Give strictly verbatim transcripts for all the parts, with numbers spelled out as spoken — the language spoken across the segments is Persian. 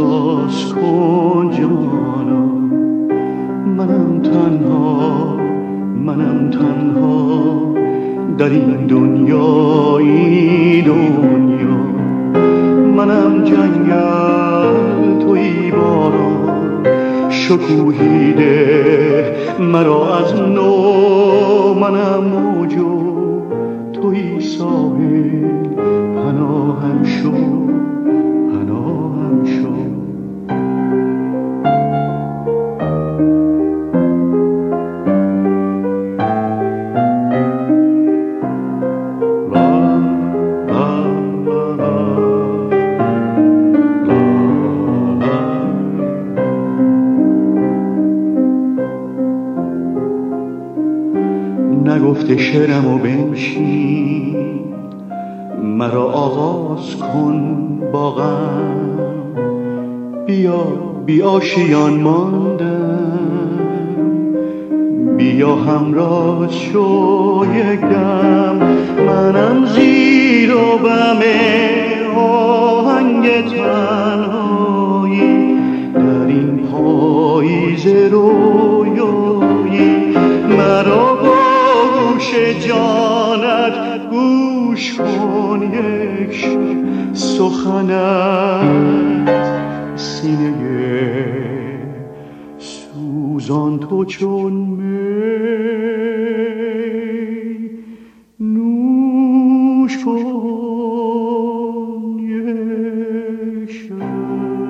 احساس کن جانا، منم تنها، منم تنها در این دنیایی دنیا، منم جنگل توی باران، شکوهیده مرا از نو، منم موج و توی ساحل، پناهم شو پناهم شو. نگفته شعرمو بنشین، مرا آغاز کن با غم، بیا بی آشیان ماندم، بیا همراز شو یک دم، منم زیر و بم آهنگ تنهایی در این پاییز رویایی، مرا گوش جانت گوش کن یک سخنت، سینه سوزان تو چون می نوش کن یک شب.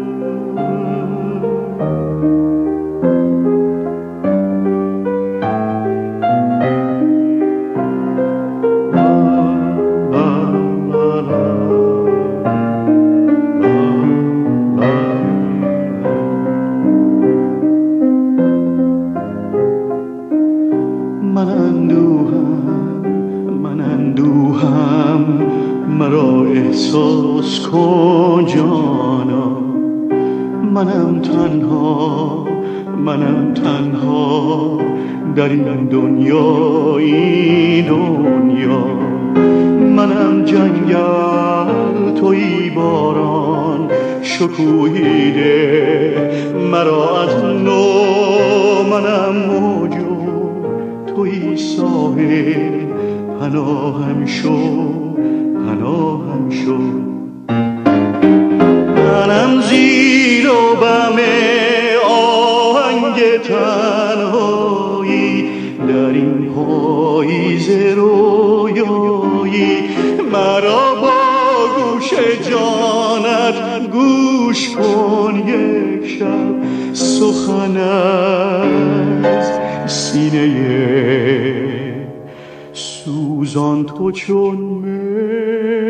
من اندوهم من اندوهم مرا احساس کن جانا، منم تنها منم تنها در این دنیایی دنیا، منم جنگل توی باران، شکوهیده مرا از نو، منم موج توی ساحل، پناهم شو پناهم شو. منم زیر و بم آهنگ تنهایی در این پاییز رویایی، مرا با گوش جانت گوش کن یک شب سخنت، سینه سوزان تو چون می